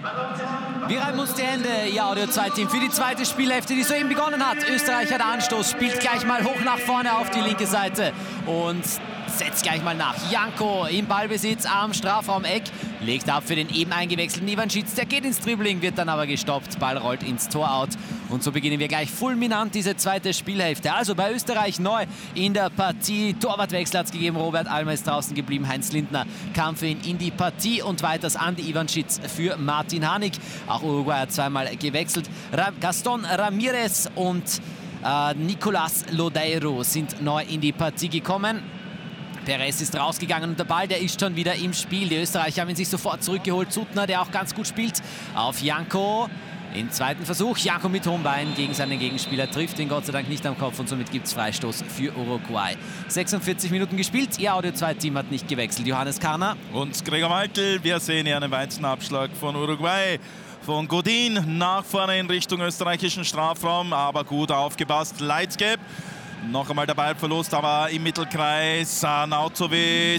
Wir reiben uns die Hände, Ihr Audio 2 Team, für die zweite Spielhälfte, die soeben begonnen hat. Österreich hat Anstoß, spielt gleich mal hoch nach vorne auf die linke Seite und setzt gleich mal nach. Janko im Ballbesitz am Strafraum-Eck, legt ab für den eben eingewechselten Ivanschitz. Der geht ins Dribbling, wird dann aber gestoppt. Ball rollt ins Tor out. Und so beginnen wir gleich fulminant diese zweite Spielhälfte. Also bei Österreich neu in der Partie. Torwartwechsel hat es gegeben. Robert Almer ist draußen geblieben. Heinz Lindner kam für ihn in die Partie. Und weiters Andi Ivanschitz für Martin Hanig. Auch Uruguay hat zweimal gewechselt. Gaston Ramirez und Nicolás Lodeiro sind neu in die Partie gekommen. Perez ist rausgegangen und der Ball, der ist schon wieder im Spiel. Die Österreicher haben ihn sich sofort zurückgeholt. Suttner, der auch ganz gut spielt, auf Janko. Im zweiten Versuch, Janko mit hohem Bein gegen seinen Gegenspieler, trifft ihn Gott sei Dank nicht am Kopf und somit gibt es Freistoß für Uruguay. 46 Minuten gespielt, Ihr Audio 2 Team hat nicht gewechselt. Johannes Karner und Gregor Maltl, wir sehen hier einen weiteren Abschlag von Uruguay. Von Godin nach vorne in Richtung österreichischen Strafraum, aber gut aufgepasst. Leitzgeb, noch einmal der Ballverlust, aber im Mittelkreis. Arnautovic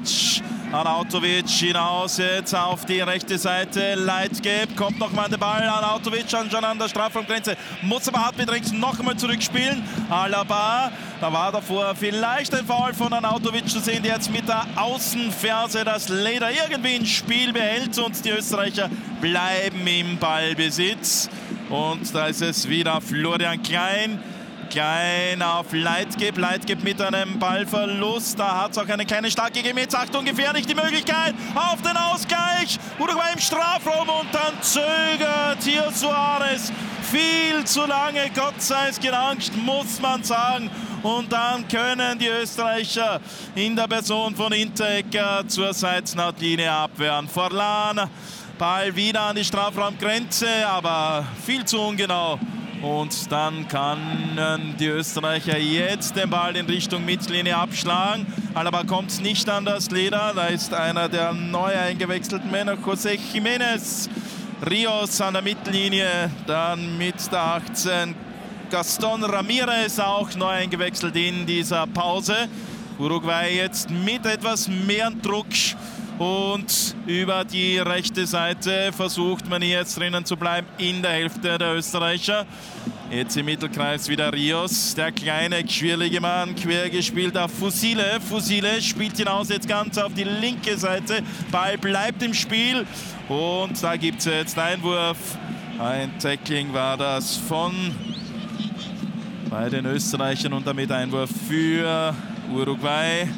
hinaus jetzt auf die rechte Seite. Leitzgeb kommt noch mal an den Ball. Arnautovic schon an der Strafraumgrenze, muss aber hart bedrängt noch einmal zurückspielen. Alaba, da war davor vielleicht ein Foul von Arnautovic zu sehen, der jetzt mit der Außenferse das Leder irgendwie ins Spiel behält und die Österreicher bleiben im Ballbesitz. Und da ist es wieder Florian Klein auf Leitzgeb mit einem Ballverlust. Da hat es auch eine kleine Starke gegeben. Jetzt Achtung, gefährlich die Möglichkeit auf den Ausgleich. Uruguay im Strafraum und dann zögert hier Suarez viel zu lange. Gott sei es gedankt, muss man sagen. Und dann können die Österreicher in der Person von Hinteregger zur Seitenlinie abwehren. Forlan, Ball wieder an die Strafraumgrenze, aber viel zu ungenau. Und dann können die Österreicher jetzt den Ball in Richtung Mittellinie abschlagen. Alaba kommt nicht an das Leder. Da ist einer der neu eingewechselten Männer, José Jiménez. Rios an der Mittellinie, dann mit der 18 Gaston Ramirez, auch neu eingewechselt in dieser Pause. Uruguay jetzt mit etwas mehr Druck. Und über die rechte Seite versucht man hier jetzt drinnen zu bleiben in der Hälfte der Österreicher. Jetzt im Mittelkreis wieder Rios, der kleine, schwierige Mann, quer gespielt auf Fusile. Fusile spielt hinaus jetzt ganz auf die linke Seite. Ball bleibt im Spiel und da gibt es jetzt Einwurf. Ein Tackling war das bei den Österreichern und damit Einwurf für Uruguay.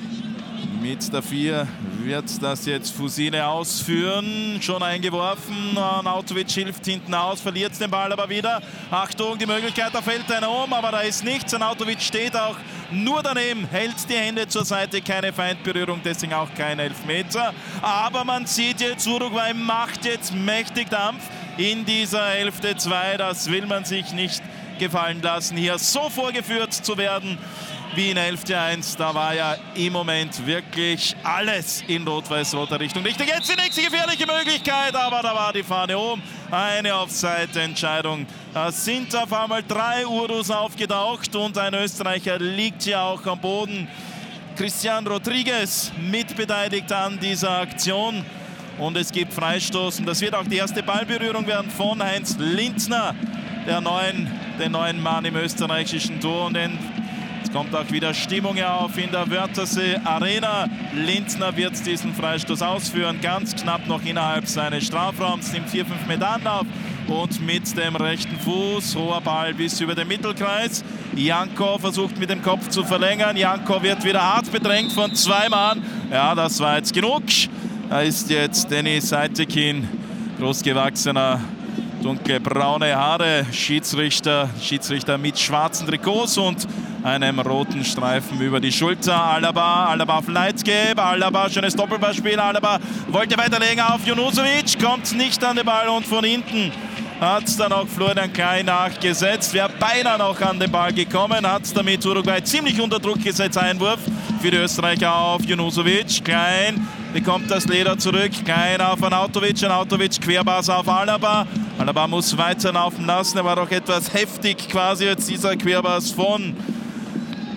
Mit der 4 wird das jetzt Fusile ausführen. Schon eingeworfen. Arnautovic hilft hinten aus, verliert den Ball aber wieder. Achtung, die Möglichkeit, da fällt einer um, aber da ist nichts. Arnautovic steht auch nur daneben, hält die Hände zur Seite, keine Feindberührung, deswegen auch kein Elfmeter. Aber man sieht jetzt, Uruguay macht jetzt mächtig Dampf in dieser Hälfte 2. Das will man sich nicht gefallen lassen, hier so vorgeführt zu werden wie in Hälfte 1. Da war ja im Moment wirklich alles in rot-weiß-roter Richtung. Richtig, jetzt die nächste gefährliche Möglichkeit, aber da war die Fahne oben. Eine Offside-Entscheidung. Da sind auf einmal 3 Urus aufgetaucht und ein Österreicher liegt hier auch am Boden. Christian Rodriguez mitbeteiligt an dieser Aktion. Und es gibt Freistoß. Und das wird auch die erste Ballberührung werden von Heinz Lindner, den neuen Mann im österreichischen Tor. Und es kommt auch wieder Stimmung auf in der Wörthersee Arena. Lindner wird diesen Freistoß ausführen, ganz knapp noch innerhalb seines Strafraums, nimmt 4-5 Meter Anlauf und mit dem rechten Fuß, hoher Ball bis über den Mittelkreis. Janko versucht mit dem Kopf zu verlängern. Janko wird wieder hart bedrängt von 2 Mann. Ja, das war jetzt genug. Da ist jetzt Dennis Seitekin, großgewachsener, dunkelbraune Haare, Schiedsrichter mit schwarzen Trikots und einem roten Streifen über die Schulter. Alaba auf Leitzgeb, Alaba, schönes Doppelballspiel. Alaba wollte weiterlegen auf Junusovic, kommt nicht an den Ball und von hinten hat dann auch Florian Klein nachgesetzt. Wäre beinahe noch an den Ball gekommen, hat damit Uruguay ziemlich unter Druck gesetzt. Einwurf für die Österreicher auf Junusovic. Klein bekommt das Leder zurück. Klein auf Arnautovic. Arnautovic Querpass auf Alaba. Alaba muss weiterlaufen lassen. Er war doch etwas heftig quasi jetzt dieser Querpass von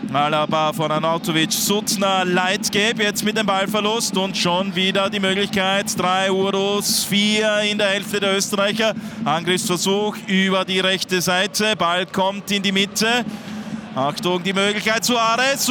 Alaba von Arnautovic, Suttner, Leitgeb jetzt mit dem Ballverlust und schon wieder die Möglichkeit. 3 Urus, 4 in der Hälfte der Österreicher. Angriffsversuch über die rechte Seite, Ball kommt in die Mitte. Achtung, die Möglichkeit, Suarez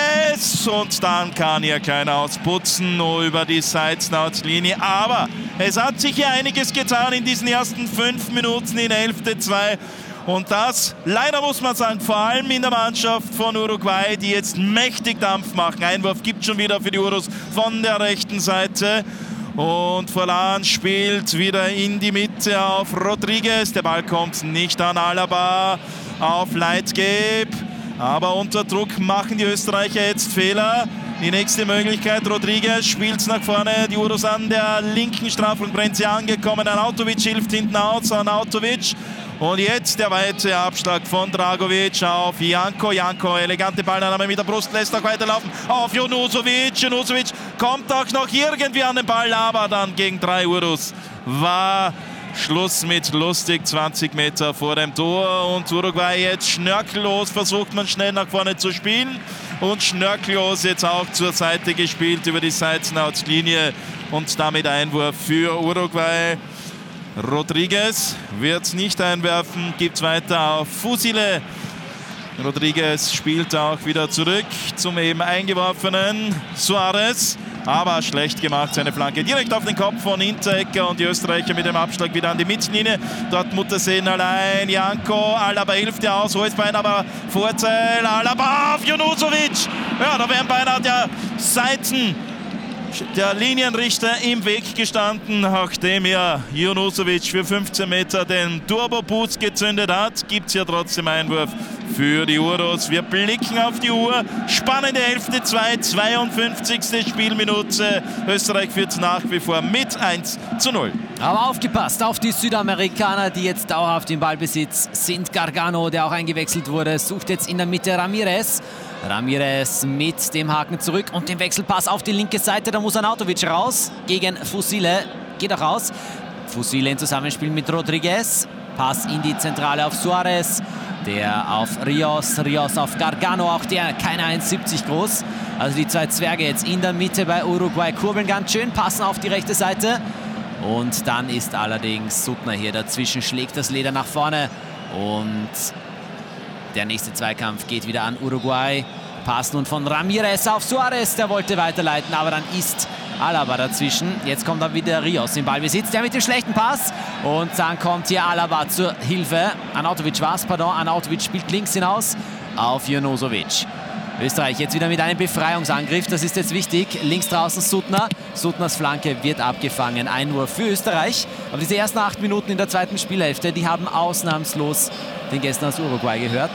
und dann kann hier keiner ausputzen, nur über die Side-Snout-Linie. Aber es hat sich hier einiges getan in diesen ersten 5 Minuten in Hälfte 2. Und das, leider muss man sagen, vor allem in der Mannschaft von Uruguay, die jetzt mächtig Dampf machen. Einwurf gibt schon wieder für die Urus von der rechten Seite. Und Forlan spielt wieder in die Mitte auf Rodriguez. Der Ball kommt nicht an Alaba, auf Leitgeb. Aber unter Druck machen die Österreicher jetzt Fehler. Die nächste Möglichkeit, Rodriguez spielt nach vorne, die Urus an der linken Strafraumgrenze angekommen. Arnautovic hilft hinten aus, Arnautovic. Und jetzt der weite Abschlag von Dragovic auf Janko. Janko, elegante Ballannahme mit der Brust, lässt auch weiterlaufen auf Junusovic. Junusovic kommt auch noch irgendwie an den Ball, aber dann gegen 3 Urus war Schluss mit lustig, 20 Meter vor dem Tor. Und Uruguay jetzt schnörkellos, versucht man schnell nach vorne zu spielen. Und schnörkellos jetzt auch zur Seite gespielt über die Side-Snout-Linie. Und damit Einwurf für Uruguay. Rodriguez wird nicht einwerfen, gibt weiter auf Fusile. Rodriguez spielt auch wieder zurück zum eben eingeworfenen Suarez. Aber schlecht gemacht, seine Flanke direkt auf den Kopf von Hinteregger und die Österreicher mit dem Abschlag wieder an die Mittellinie. Dort Muttersehen allein, Janko, Alaba hilft ja aus, Holzbein aber Vorteil, Alaba auf Junusovic. Ja, da wären beinahe der Seiten der Linienrichter im Weg gestanden, nachdem ja Junusovic für 15 Meter den Turbo-Boost gezündet hat, gibt es ja trotzdem Einwurf für die Urus. Wir blicken auf die Uhr, spannende Hälfte 2, 52. Spielminute. Österreich führt nach wie vor mit 1:0. Aber aufgepasst auf die Südamerikaner, die jetzt dauerhaft im Ballbesitz sind. Gargano, der auch eingewechselt wurde, sucht jetzt in der Mitte Ramirez. Ramirez mit dem Haken zurück und dem Wechselpass auf die linke Seite. Da muss Arnautovic raus gegen Fusile. Geht auch raus. Fusile im Zusammenspiel mit Rodriguez. Pass in die Zentrale auf Suarez. Der auf Rios. Rios auf Gargano. Auch der keine 1,70 groß. Also die 2 Zwerge jetzt in der Mitte bei Uruguay. Kurbeln ganz schön. Passen auf die rechte Seite. Und dann ist allerdings Suttner hier dazwischen. Schlägt das Leder nach vorne. Und der nächste Zweikampf geht wieder an Uruguay. Pass nun von Ramirez auf Suarez. Der wollte weiterleiten, aber dann ist Alaba dazwischen. Jetzt kommt dann wieder Rios im Ballbesitz. Der mit dem schlechten Pass. Und dann kommt hier Alaba zur Hilfe. Arnautovic war es, pardon. Arnautovic spielt links hinaus auf Junusovic. Österreich jetzt wieder mit einem Befreiungsangriff. Das ist jetzt wichtig. Links draußen Suttner. Suttners Flanke wird abgefangen. Einwurf für Österreich. Aber diese ersten 8 Minuten in der zweiten Spielhälfte, die haben ausnahmslos den Gästen aus Uruguay gehört.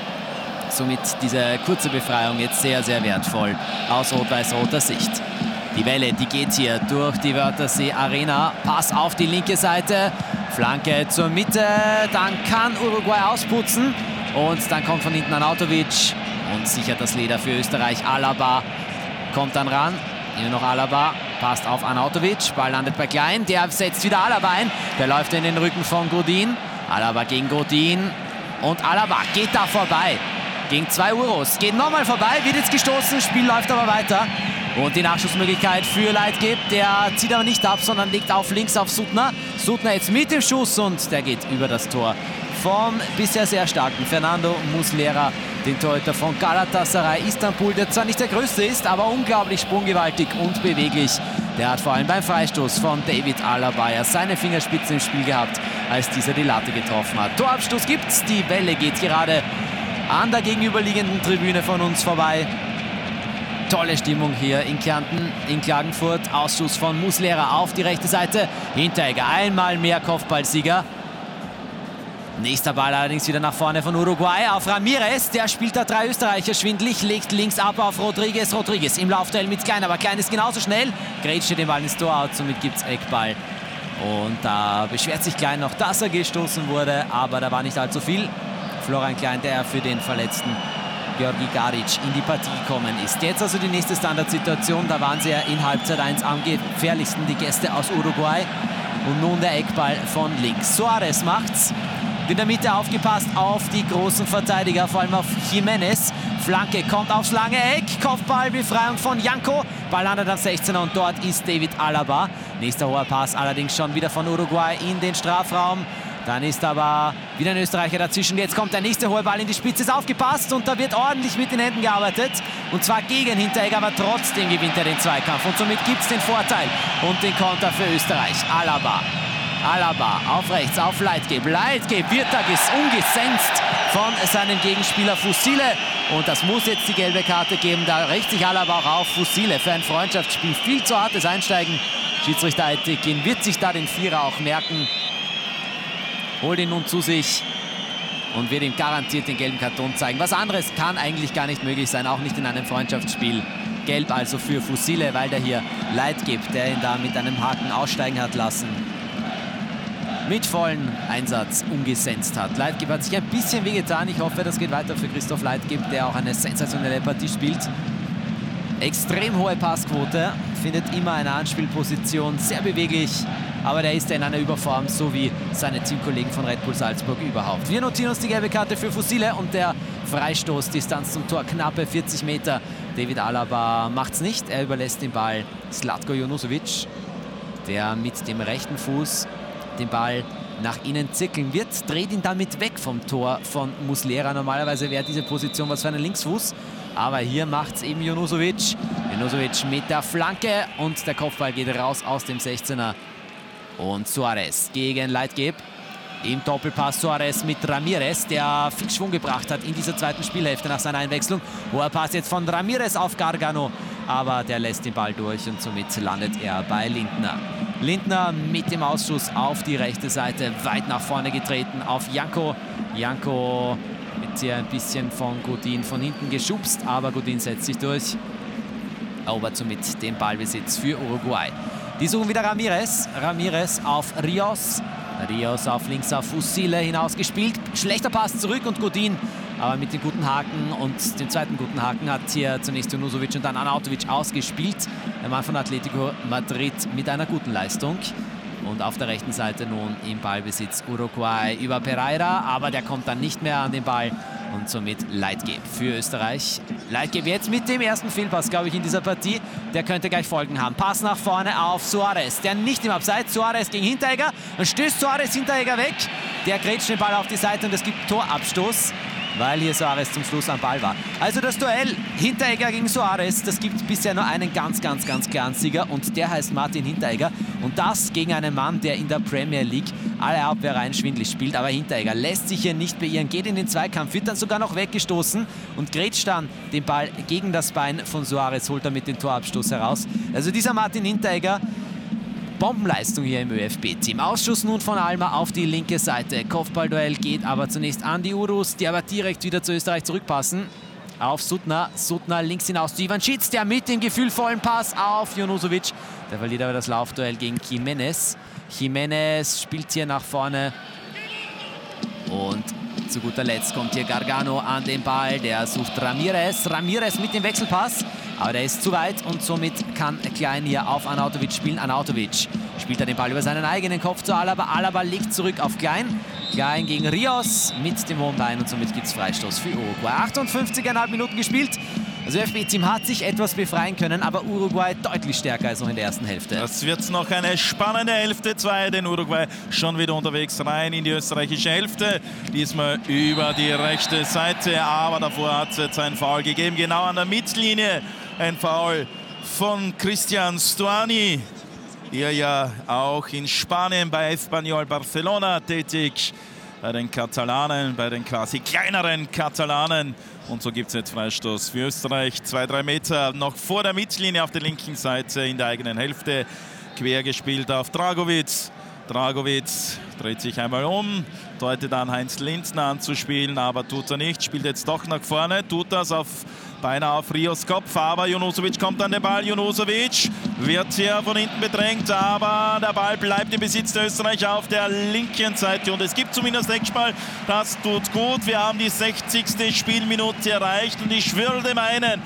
Somit diese kurze Befreiung jetzt sehr, sehr wertvoll aus rot-weiß-roter Sicht. Die Welle, die geht hier durch die Wörthersee Arena. Pass auf die linke Seite. Flanke zur Mitte. Dann kann Uruguay ausputzen. Und dann kommt von hinten Arnautovic und sichert das Leder für Österreich. Alaba kommt dann ran. Hier noch Alaba. Passt auf Arnautovic. Ball landet bei Klein. Der setzt wieder Alaba ein. Der läuft in den Rücken von Godin. Alaba gegen Godin. Und Alaba geht da vorbei. Gegen 2 Urus. Geht nochmal vorbei. Wird jetzt gestoßen. Spiel läuft aber weiter. Und die Nachschussmöglichkeit für Leitgeb. Der zieht aber nicht ab, sondern legt auf links auf Suttner. Suttner jetzt mit dem Schuss und der geht über das Tor vom bisher sehr starken Fernando Muslera, den Torhüter von Galatasaray Istanbul, der zwar nicht der größte ist, aber unglaublich sprunggewaltig und beweglich. Der hat vor allem beim Freistoß von David Alaba ja seine Fingerspitzen im Spiel gehabt, als dieser die Latte getroffen hat. Torabstoß gibt's, die Welle geht gerade an der gegenüberliegenden Tribüne von uns vorbei. Tolle Stimmung hier in Kärnten, in Klagenfurt. Ausschuss von Muslera auf die rechte Seite. Hinteregger, einmal mehr Kopfballsieger. Nächster Ball allerdings wieder nach vorne von Uruguay auf Ramirez. Der spielt da 3 Österreicher schwindlig, legt links ab auf Rodriguez. Rodriguez im Laufduell mit Klein, aber Klein ist genauso schnell. Grätscht den Ball ins Tor out, somit gibt es Eckball. Und da beschwert sich Klein noch, dass er gestoßen wurde, aber da war nicht allzu viel. Florian Klein, der für den verletzten Georgi Garic in die Partie gekommen ist. Jetzt also die nächste Standardsituation. Da waren sie ja in Halbzeit 1 am gefährlichsten, die Gäste aus Uruguay. Und nun der Eckball von links. Suarez macht's. Und in der Mitte aufgepasst auf die großen Verteidiger, vor allem auf Jimenez. Flanke kommt aufs lange Eck, Kopfballbefreiung von Janko. Ball landet am 16er und dort ist David Alaba. Nächster hoher Pass allerdings schon wieder von Uruguay in den Strafraum. Dann ist aber wieder ein Österreicher dazwischen. Jetzt kommt der nächste hohe Ball in die Spitze, ist aufgepasst und da wird ordentlich mit den Händen gearbeitet. Und zwar gegen Hinteregger, aber trotzdem gewinnt er den Zweikampf. Und somit gibt es den Vorteil und den Konter für Österreich. Alaba auf rechts, auf Leitgeb. Leitgeb wird da umgesenzt von seinem Gegenspieler Fusile. Und das muss jetzt die gelbe Karte geben. Da rächt sich Alaba auch auf Fusile für ein Freundschaftsspiel. Viel zu hartes Einsteigen. Schiedsrichter Aitekin wird sich da den Vierer auch merken. Holt ihn nun zu sich und wird ihm garantiert den gelben Karton zeigen. Was anderes kann eigentlich gar nicht möglich sein, auch nicht in einem Freundschaftsspiel. Gelb also für Fusile, weil der hier Leitgeb, der ihn da mit einem Haken aussteigen hat lassen, mit vollem Einsatz umgesetzt hat. Leitgeb hat sich ein bisschen wehgetan. Ich hoffe, das geht weiter für Christoph Leitgeb, der auch eine sensationelle Partie spielt. Extrem hohe Passquote, findet immer eine Anspielposition, sehr beweglich. Aber der ist ja in einer Überform, so wie seine Teamkollegen von Red Bull Salzburg überhaupt. Wir notieren uns die gelbe Karte für Fusile und der Freistoß, Distanz zum Tor, knappe 40 Meter. David Alaba macht's nicht, er überlässt den Ball Zlatko Junusovic, der mit dem rechten Fuß den Ball nach innen zirkeln wird, dreht ihn damit weg vom Tor von Muslera. Normalerweise wäre diese Position was für einen Linksfuß, aber hier macht es eben Junusovic. Junusovic mit der Flanke und der Kopfball geht raus aus dem 16er. Und Suarez gegen Leitgeb. Im Doppelpass Suarez mit Ramirez, der viel Schwung gebracht hat in dieser zweiten Spielhälfte nach seiner Einwechslung. Hoher Pass jetzt von Ramirez auf Gargano, aber der lässt den Ball durch und somit landet er bei Lindner. Lindner mit dem Ausschuss auf die rechte Seite, weit nach vorne getreten auf Janko. Janko wird hier ein bisschen von Godin von hinten geschubst, aber Godin setzt sich durch. Erobert somit den Ballbesitz für Uruguay. Die suchen wieder Ramirez. Ramirez auf Rios. Rios auf links auf Fusile hinausgespielt. Schlechter Pass zurück und Godin. Aber mit dem guten Haken und dem zweiten guten Haken hat hier zunächst Junusovic und dann Arnautovic ausgespielt. Der Mann von Atletico Madrid mit einer guten Leistung. Und auf der rechten Seite nun im Ballbesitz Uruguay über Pereira. Aber der kommt dann nicht mehr an den Ball. Und somit Leitgeb für Österreich. Leitgeb jetzt mit dem ersten Fehlpass, glaube ich, in dieser Partie. Der könnte gleich Folgen haben. Pass nach vorne auf Suarez. Der nicht im Abseits. Suarez gegen Hinteregger. Dann stößt Suarez Hinteregger weg. Der grätscht den Ball auf die Seite und es gibt Torabstoß, weil hier Suarez zum Schluss am Ball war. Also das Duell Hinteregger gegen Suarez, das gibt bisher nur einen ganz klaren Sieger und der heißt Martin Hinteregger. Und das gegen einen Mann, der in der Premier League alle Abwehrreihen schwindlig spielt. Aber Hinteregger lässt sich hier nicht beirren, geht in den Zweikampf, wird dann sogar noch weggestoßen und grätscht dann den Ball gegen das Bein von Suarez, holt damit den Torabstoß heraus. Also dieser Martin Hinteregger, Bombenleistung hier im ÖFB-Team. Ausschuss nun von Alma auf die linke Seite. Kopfballduell geht aber zunächst an die Urus, die aber direkt wieder zu Österreich zurückpassen. Auf Suttner. Suttner links hinaus zu Ivan Schitz, der mit dem gefühlvollen Pass auf Junusovic. Der verliert aber das Laufduell gegen Jimenez. Jimenez spielt hier nach vorne. Und zu guter Letzt kommt hier Gargano an den Ball. Der sucht Ramirez. Ramirez mit dem Wechselpass. Aber der ist zu weit und somit kann Klein hier auf Arnautovic spielen. Arnautovic spielt er den Ball über seinen eigenen Kopf zu Alaba. Alaba legt zurück auf Klein. Klein gegen Rios mit dem hohen Bein und somit gibt es Freistoß für Uruguay. 58,5 Minuten gespielt. Das ÖFB-Team hat sich etwas befreien können, aber Uruguay deutlich stärker als noch in der ersten Hälfte. Das wird noch eine spannende Hälfte 2, denn Uruguay schon wieder unterwegs rein in die österreichische Hälfte. Diesmal über die rechte Seite, aber davor hat es jetzt ein Foul gegeben, genau an der Mittellinie. Ein Foul von Christian Stuani, der ja auch in Spanien bei Espanyol Barcelona tätig, bei den Katalanen, bei den quasi kleineren Katalanen. Und so gibt es jetzt Freistoß für Österreich. 2-3 Meter noch vor der Mittellinie auf der linken Seite in der eigenen Hälfte. Quer gespielt auf Dragovic. Dragovic dreht sich einmal um, deutet an Heinz Lindner anzuspielen, aber tut er nicht. Spielt jetzt doch nach vorne, tut das beinahe auf Rios Kopf, aber Junusovic kommt an den Ball. Junusovic wird hier von hinten bedrängt, aber der Ball bleibt im Besitz der Österreicher auf der linken Seite und es gibt zumindest Eckball. Das tut gut. Wir haben die 60. Spielminute erreicht und ich würde meinen,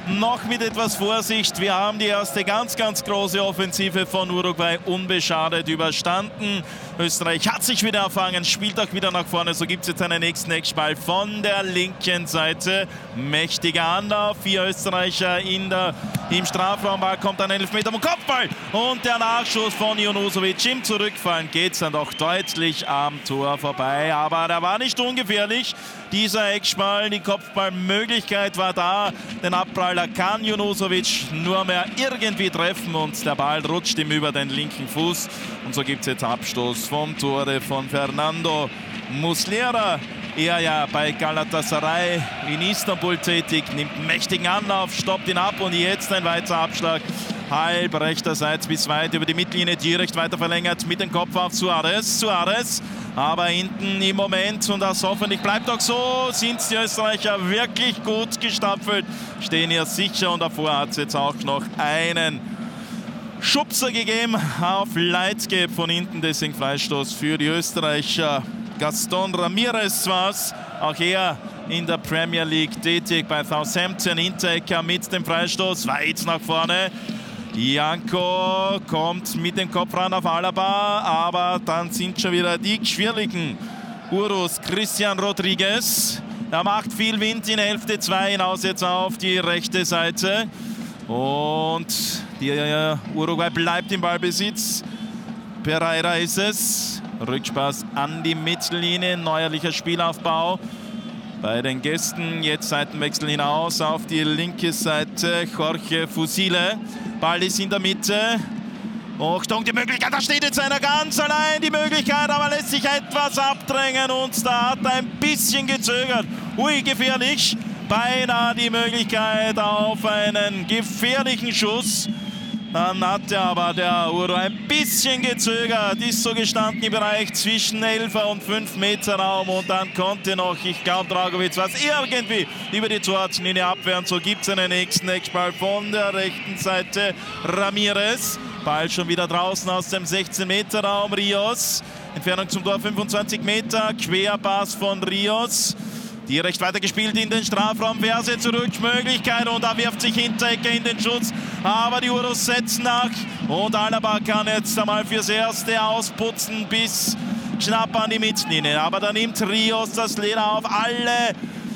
noch mit etwas Vorsicht. Wir haben die erste ganz, ganz große Offensive von Uruguay unbeschadet überstanden. Österreich hat sich wieder erfangen, spielt auch wieder nach vorne. So gibt es jetzt einen nächsten Eckball von der linken Seite. Mächtiger Anlauf. 4 Österreicher im Strafraum. Kommt ein Elfmeter vom Kopfball. Und der Nachschuss von Junusovic. Im Zurückfallen geht es dann doch deutlich am Tor vorbei. Aber der war nicht ungefährlich. Dieser Eckball, die Kopfballmöglichkeit war da. Den Abpraller kann Junusovic nur mehr irgendwie treffen und der Ball rutscht ihm über den linken Fuß. Und so gibt es jetzt Abstoß vom Tore von Fernando Muslera. Er ja bei Galatasaray in Istanbul tätig, nimmt mächtigen Anlauf, stoppt ihn ab und jetzt ein weiterer Abschlag. Halb rechterseits bis weit über die Mittellinie, direkt weiter verlängert mit dem Kopf auf Suarez. Aber hinten im Moment, und das hoffentlich bleibt auch so, sind die Österreicher wirklich gut gestaffelt, stehen hier sicher und davor hat es jetzt auch noch einen Schubser gegeben auf Leitgeb von hinten, deswegen Freistoß für die Österreicher. Gaston Ramirez war es, auch er in der Premier League tätig bei Southampton. Hinterecker mit dem Freistoß weit nach vorne. Janko kommt mit dem Kopf ran auf Alaba, aber dann sind schon wieder die schwierigen Urus. Christian Rodriguez, er macht viel Wind in Hälfte 2 hinaus jetzt auf die rechte Seite. Und der Uruguay bleibt im Ballbesitz. Pereira ist es. Rückpass an die Mittellinie, neuerlicher Spielaufbau bei den Gästen. Jetzt Seitenwechsel hinaus auf die linke Seite. Jorge Fusile. Ball ist in der Mitte. Achtung, die Möglichkeit, da steht jetzt einer ganz allein. Die Möglichkeit, aber lässt sich etwas abdrängen und da hat er ein bisschen gezögert. Ui, gefährlich. Beinahe die Möglichkeit auf einen gefährlichen Schuss. Dann hat aber der Uro ein bisschen gezögert, ist so gestanden im Bereich zwischen 11er und 5 Meter Raum und dann konnte noch, ich glaube, Dragovic was irgendwie über die Torlinie abwehren. So gibt es einen nächsten Eckball von der rechten Seite. Ramirez, Ball schon wieder draußen aus dem 16 Meter Raum. Rios, Entfernung zum Tor 25 Meter, Querpass von Rios. Direkt weitergespielt in den Strafraum, Verse zurück, Möglichkeit und da wirft sich Hinterecker in den Schutz. Aber die Urus setzen nach und Alaba kann jetzt einmal fürs Erste ausputzen bis knapp an die Mittellinie. Aber da nimmt Rios das Leder auf. Alle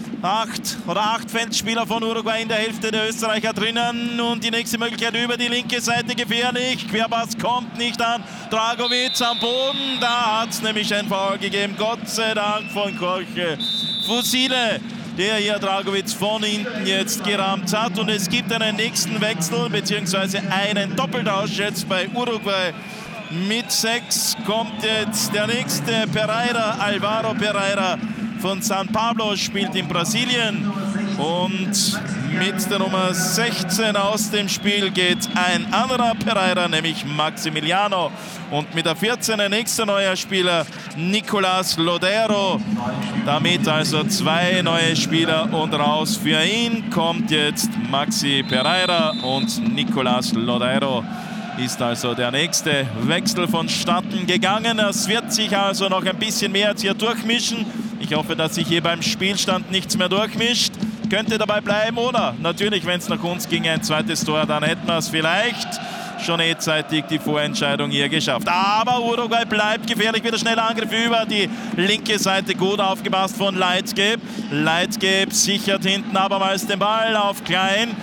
8 Feldspieler von Uruguay in der Hälfte der Österreicher drinnen und die nächste Möglichkeit über die linke Seite gefährlich. Querpass kommt nicht an. Dragovic am Boden, da hat es nämlich ein Foul gegeben. Gott sei Dank von Jorge Fusile, der hier Dragovic von hinten jetzt gerammt hat. Und es gibt einen nächsten Wechsel bzw. einen Doppeltausch jetzt bei Uruguay. Mit 6 kommt jetzt der nächste Pereira, Alvaro Pereira von San Pablo, spielt in Brasilien. Und mit der Nummer 16 aus dem Spiel geht ein anderer Pereira, nämlich Maximiliano. Und mit der 14 der nächste neuer Spieler, Nicolás Lodeiro. Damit also 2 neue Spieler und raus für ihn kommt jetzt Maxi Pereira und Nicolás Lodeiro ist also der nächste Wechsel vonstatten gegangen. Es wird sich also noch ein bisschen mehr jetzt hier durchmischen. Ich hoffe, dass sich hier beim Spielstand nichts mehr durchmischt. Könnte dabei bleiben oder natürlich, wenn es nach uns ginge, ein zweites Tor, dann hätten wir es vielleicht schon zeitig die Vorentscheidung hier geschafft. Aber Uruguay bleibt gefährlich, wieder schneller Angriff über die linke Seite, gut aufgepasst von Leitgeb. Leitgeb sichert hinten abermals den Ball auf Klein.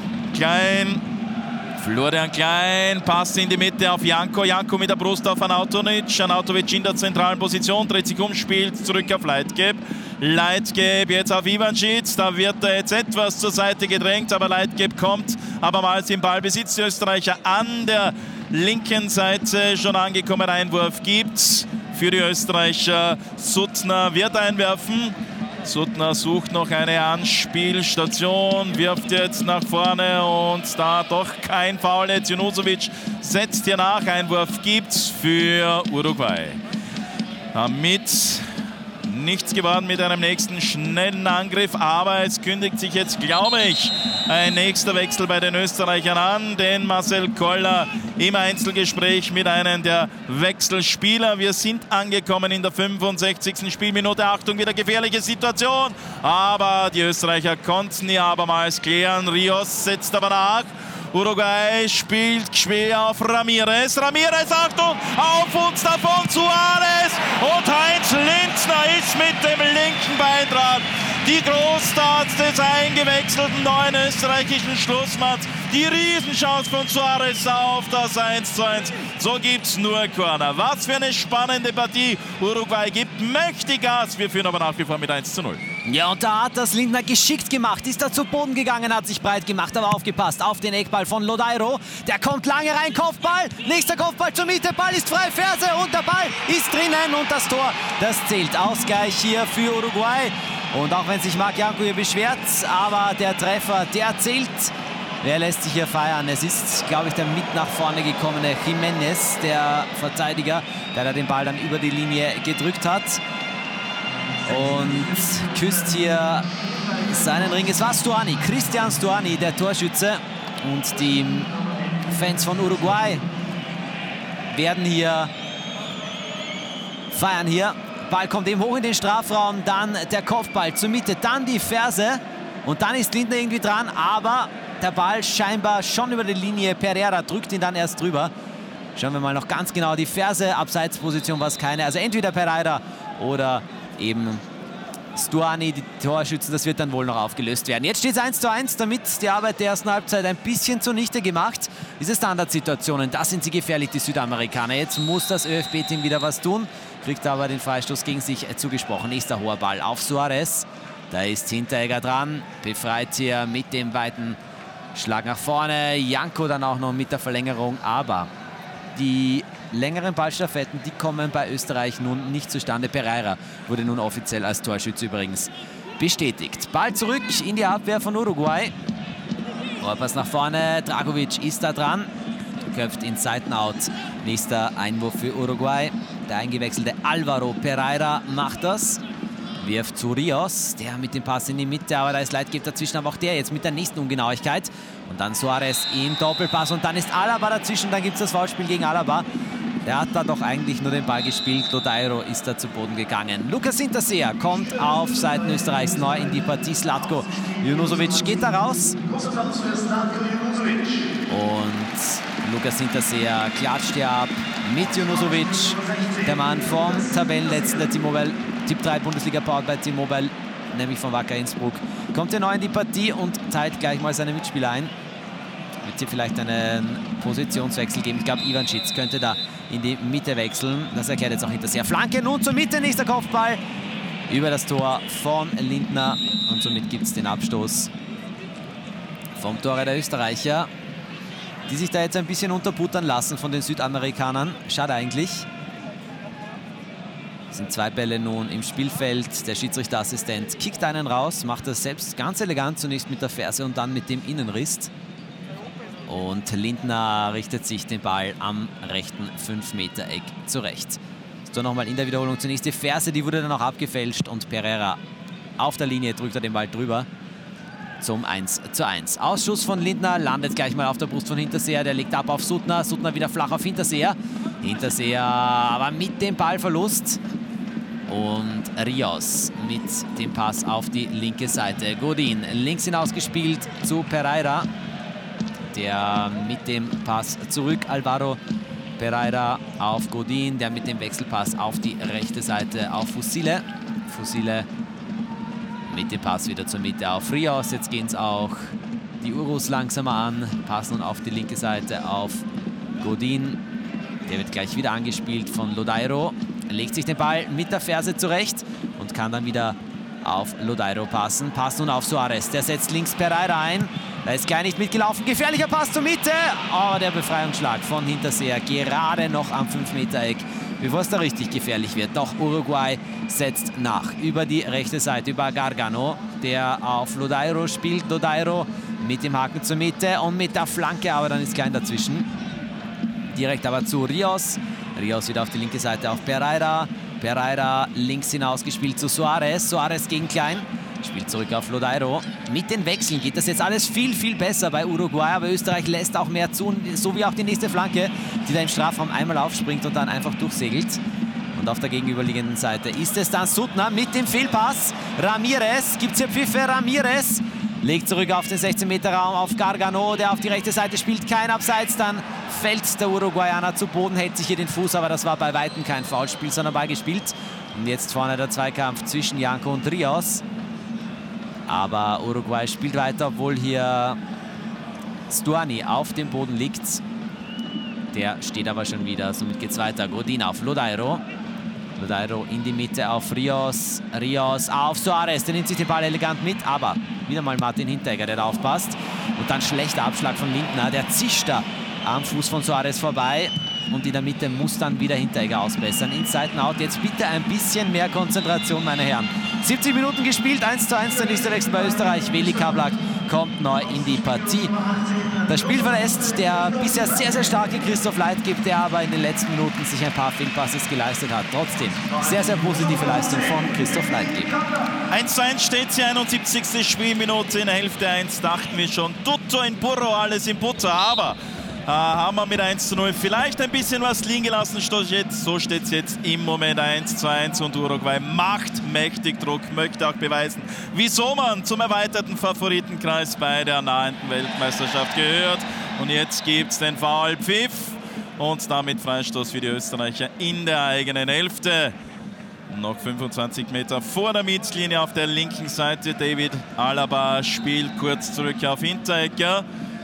Florian Klein, Pass in die Mitte auf Janko. Janko mit der Brust auf Anautovic. Anautovic in der zentralen Position, dreht sich um, spielt zurück auf Leitgeb. Leitgeb jetzt auf Ivancic. Da wird er jetzt etwas zur Seite gedrängt, aber Leitgeb kommt abermals im Ballbesitz. Die Österreicher an der linken Seite schon angekommen. Einwurf gibt's für die Österreicher. Suttner wird einwerfen. Suttner sucht noch eine Anspielstation, wirft jetzt nach vorne und da doch kein Foul. Jetzt Junusovic setzt hier nach. Einwurf gibt's für Uruguay. Damit nichts geworden mit einem nächsten schnellen Angriff, aber es kündigt sich jetzt, glaube ich, ein nächster Wechsel bei den Österreichern an, denn Marcel Koller im Einzelgespräch mit einem der Wechselspieler. Wir sind angekommen in der 65. Spielminute. Achtung, wieder gefährliche Situation, aber die Österreicher konnten hier abermals klären. Rios setzt aber nach. Uruguay spielt schwer auf Ramirez. Ramirez, Achtung, auf uns davon Suarez. Und Heinz Lindner ist mit dem linken Bein dran. Die Großtat des eingewechselten neuen österreichischen Schlussmanns. Die Riesenchance von Suarez auf das 1:1. So gibt's nur Corner. Was für eine spannende Partie. Uruguay gibt mächtig Gas. Wir führen aber nach wie vor mit 1:0. Ja, und da hat das Lindner geschickt gemacht, ist da zu Boden gegangen, hat sich breit gemacht, aber aufgepasst auf den Eckball von Lodeiro. Der kommt lange rein, Kopfball, nächster Kopfball zur Mitte, Ball ist frei, Ferse und der Ball ist drinnen und das Tor, das zählt. Ausgleich hier für Uruguay. Und auch wenn sich Marc Janko hier beschwert, aber der Treffer, der zählt. Wer lässt sich hier feiern? Es ist, glaube ich, der mit nach vorne gekommene Jiménez, der Verteidiger, der da den Ball dann über die Linie gedrückt hat. Und küsst hier seinen Ring. Es war Stuani, Christian Stuani, der Torschütze. Und die Fans von Uruguay werden hier feiern hier. Ball kommt eben hoch in den Strafraum, dann der Kopfball zur Mitte, dann die Ferse. Und dann ist Lindner irgendwie dran, aber der Ball scheinbar schon über die Linie. Pereira drückt ihn dann erst drüber. Schauen wir mal noch ganz genau die Ferse. Abseitsposition war es keine. Also entweder Pereira oder eben Stuani, die Torschützen, das wird dann wohl noch aufgelöst werden. Jetzt steht es 1:1, damit die Arbeit der ersten Halbzeit ein bisschen zunichte gemacht. Diese Standardsituationen, da sind sie gefährlich, die Südamerikaner. Jetzt muss das ÖFB-Team wieder was tun, kriegt aber den Freistoß gegen sich zugesprochen. Nächster hoher Ball auf Suarez. Da ist Hinteregger dran, befreit hier mit dem weiten Schlag nach vorne. Janko dann auch noch mit der Verlängerung, aber die längeren Ballstaffetten, die kommen bei Österreich nun nicht zustande. Pereira wurde nun offiziell als Torschütze übrigens bestätigt. Ball zurück in die Abwehr von Uruguay. Vorpass nach vorne, Dragovic ist da dran. Köpft ins Seitenout. Nächster Einwurf für Uruguay. Der eingewechselte Alvaro Pereira macht das. Wirft zu Rios, der mit dem Pass in die Mitte, aber da ist Leitgeb dazwischen, aber auch der jetzt mit der nächsten Ungenauigkeit. Und dann Suarez im Doppelpass und dann ist Alaba dazwischen, dann gibt es das Foulspiel gegen Alaba. Der hat da doch eigentlich nur den Ball gespielt, Lodeiro ist da zu Boden gegangen. Lukas Hinterseher kommt auf Seiten Österreichs neu in die Partie, Zlatko Junusovic geht da raus. Und Lukas Hinterseher klatscht ja ab mit Junusovic, der Mann vom Tabellenletzten der Tipp 3 Bundesliga powered bei T-Mobile, nämlich von Wacker Innsbruck. Kommt hier neu in die Partie und teilt gleich mal seine Mitspieler ein. Wird hier vielleicht einen Positionswechsel geben. Ich glaube, Ivan Schitz könnte da in die Mitte wechseln. Das erklärt jetzt auch Hinterseher. Flanke nun zur Mitte, nächster Kopfball über das Tor von Lindner. Und somit gibt es den Abstoß vom Tor der Österreicher, die sich da jetzt ein bisschen unterbuttern lassen von den Südamerikanern. Schade eigentlich. Es sind zwei Bälle nun im Spielfeld. Der Schiedsrichterassistent kickt einen raus, macht das selbst ganz elegant, zunächst mit der Ferse und dann mit dem Innenriss. Und Lindner richtet sich den Ball am rechten 5-Meter-Eck zurecht. So, nochmal in der Wiederholung zunächst die Ferse, die wurde dann auch abgefälscht und Pereira auf der Linie drückt er den Ball drüber zum 1:1. Ausschuss von Lindner, landet gleich mal auf der Brust von Hinterseher, der legt ab auf Suttner, Suttner wieder flach auf Hinterseher. Hinterseher aber mit dem Ballverlust. Und Rios mit dem Pass auf die linke Seite. Godin links hinausgespielt zu Pereira. Der mit dem Pass zurück. Alvaro Pereira auf Godin. Der mit dem Wechselpass auf die rechte Seite auf Fusile. Fusile mit dem Pass wieder zur Mitte auf Rios. Jetzt gehen es auch die Urus langsamer an. Pass nun auf die linke Seite auf Godin. Der wird gleich wieder angespielt von Lodeiro. Legt sich den Ball mit der Ferse zurecht und kann dann wieder auf Lodeiro passen. Pass nun auf Suarez, der setzt links Pereira ein. Da ist Klein nicht mitgelaufen. Gefährlicher Pass zur Mitte. Aber der Befreiungsschlag von Hinterseher gerade noch am 5-Meter-Eck, bevor es da richtig gefährlich wird. Doch Uruguay setzt nach über die rechte Seite, über Gargano, der auf Lodeiro spielt. Lodeiro mit dem Haken zur Mitte und mit der Flanke, aber dann ist Klein dazwischen. Direkt aber zu Rios. Rios wieder auf die linke Seite auf Pereira. Pereira links hinausgespielt zu Suarez. Suarez gegen Klein. Spielt zurück auf Lodeiro. Mit den Wechseln geht das jetzt alles viel, viel besser bei Uruguay. Aber Österreich lässt auch mehr zu. So wie auch die nächste Flanke, die da im Strafraum einmal aufspringt und dann einfach durchsegelt. Und auf der gegenüberliegenden Seite ist es dann Suttner mit dem Fehlpass. Ramirez, gibt es hier Pfiffe? Ramirez legt zurück auf den 16-Meter-Raum auf Gargano, der auf die rechte Seite spielt. Kein Abseits, dann fällt der Uruguayaner zu Boden, hält sich hier den Fuß, aber das war bei Weitem kein Foulspiel, sondern Ball gespielt. Und jetzt vorne der Zweikampf zwischen Janko und Rios. Aber Uruguay spielt weiter, obwohl hier Stuani auf dem Boden liegt. Der steht aber schon wieder, somit geht es weiter. Godin auf Lodeiro. Lodeiro in die Mitte auf Rios. Rios auf Suarez, der nimmt sich den Ball elegant mit, aber wieder mal Martin Hinteregger, der da aufpasst. Und dann schlechter Abschlag von Lindner, der zischt da am Fuß von Suarez vorbei. Und in der Mitte muss dann wieder Hinteregger ausbessern. Inside and out, jetzt bitte ein bisschen mehr Konzentration, meine Herren. 70 Minuten gespielt, 1:1, der nächste Wechsel bei Österreich. Veli Kablak kommt neu in die Partie. Das Spiel verlässt der bisher sehr, sehr starke Christoph Leitgeb, der aber in den letzten Minuten sich ein paar Fehlpasses geleistet hat. Trotzdem, sehr, sehr positive Leistung von Christoph Leitgeb. 1:1 steht sie, 71. Spielminute in Hälfte 1. Dachten wir schon, tutto in burro, alles in Butter, aber haben wir mit 1:0 vielleicht ein bisschen was liegen gelassen. So steht es jetzt im Moment 1:1 und Uruguay macht mächtig Druck, möchte auch beweisen, wieso man zum erweiterten Favoritenkreis bei der nahenden Weltmeisterschaft gehört. Und jetzt gibt es den Foulpfiff und damit Freistoß für die Österreicher in der eigenen Hälfte. Noch 25 Meter vor der Mittellinie auf der linken Seite. David Alaba spielt kurz zurück auf Hinteregger.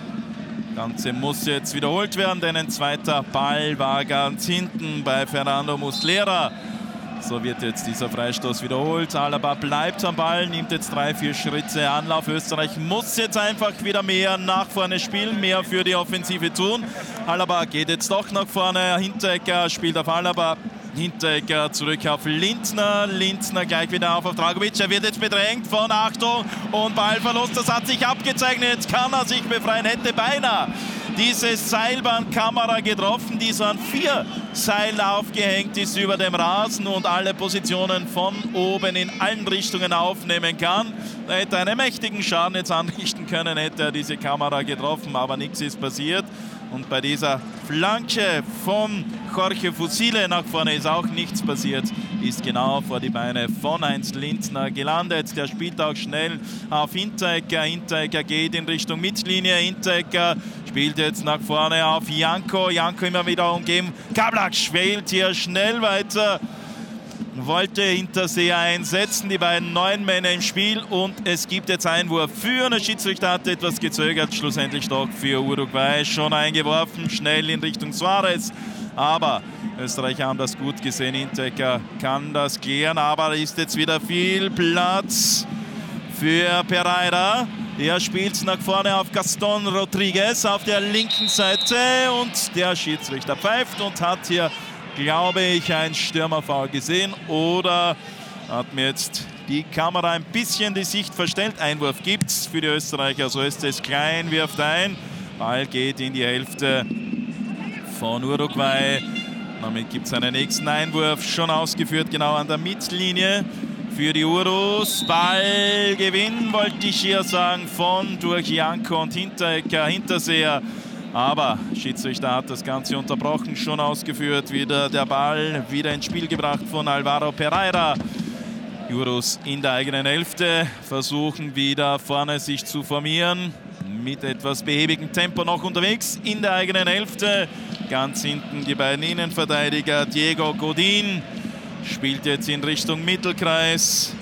Das Ganze muss jetzt wiederholt werden, denn ein zweiter Ball war ganz hinten bei Fernando Muslera. So wird jetzt dieser Freistoß wiederholt. Alaba bleibt am Ball, nimmt jetzt 3-4 Schritte Anlauf. Österreich muss jetzt einfach wieder mehr nach vorne spielen, mehr für die Offensive tun. Alaba geht jetzt doch nach vorne. Hinteregger spielt auf Alaba. Hinteregger zurück auf Lindner. Lindner gleich wieder auf Dragovic. Er wird jetzt bedrängt von Achtung und Ballverlust. Das hat sich abgezeichnet. Jetzt kann er sich befreien. Hätte beinahe diese Seilbahnkamera getroffen, die so an 4 Seilen aufgehängt ist über dem Rasen und alle Positionen von oben in allen Richtungen aufnehmen kann. Er hätte einen mächtigen Schaden jetzt anrichten können, hätte er diese Kamera getroffen, aber nichts ist passiert. Und bei dieser Flanke von Jorge Fusile nach vorne ist auch nichts passiert. Ist genau vor die Beine von Heinz Lindner gelandet. Der spielt auch schnell auf Hinteregger. Hinteregger geht in Richtung Mittellinie. Hinteregger spielt jetzt nach vorne auf Janko. Janko immer wieder umgeben. Kablak spielt hier schnell weiter. Wollte Hinterseher einsetzen, die beiden neuen Männer im Spiel und es gibt jetzt Einwurf für den Schiedsrichter, hat etwas gezögert, schlussendlich doch für Uruguay schon eingeworfen, schnell in Richtung Suarez, aber Österreicher haben das gut gesehen, Hinteregger kann das klären, aber ist jetzt wieder viel Platz für Pereira. Er spielt nach vorne auf Gaston Rodriguez auf der linken Seite und der Schiedsrichter pfeift und hat hier, glaube ich, ein Stürmerfoul gesehen oder hat mir jetzt die Kamera ein bisschen die Sicht verstellt. Einwurf gibt es für die Österreicher, so ist es. Klein wirft ein, Ball geht in die Hälfte von Uruguay. Damit gibt es einen nächsten Einwurf, schon ausgeführt, genau an der Mittellinie für die Urus. Ballgewinn, wollte ich hier sagen, durch Janko und Hinterseher. Aber Schiedsrichter hat das Ganze unterbrochen, schon ausgeführt. Wieder der Ball, wieder ins Spiel gebracht von Alvaro Pereira. Urus in der eigenen Hälfte, versuchen wieder vorne sich zu formieren. Mit etwas behäbigem Tempo noch unterwegs in der eigenen Hälfte. Ganz hinten die beiden Innenverteidiger. Diego Godin spielt jetzt in Richtung Mittelkreis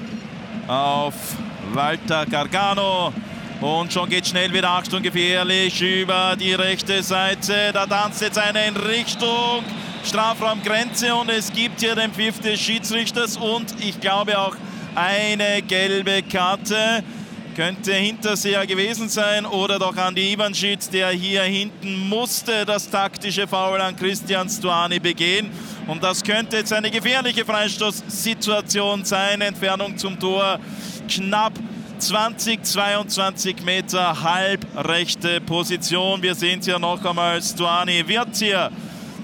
auf Walter Gargano. Und schon geht schnell wieder, Achtung, gefährlich, über die rechte Seite. Da tanzt jetzt einer in Richtung Strafraumgrenze und es gibt hier den Pfiff des Schiedsrichters und ich glaube auch eine gelbe Karte. Könnte Hinterseher gewesen sein oder doch Andi Ivancic, der hier hinten musste das taktische Foul an Christian Stuani begehen. Und das könnte jetzt eine gefährliche Freistoßsituation sein. Entfernung zum Tor knapp 22 Meter, halb rechte Position. Wir sehen es hier noch einmal. Stuani wird hier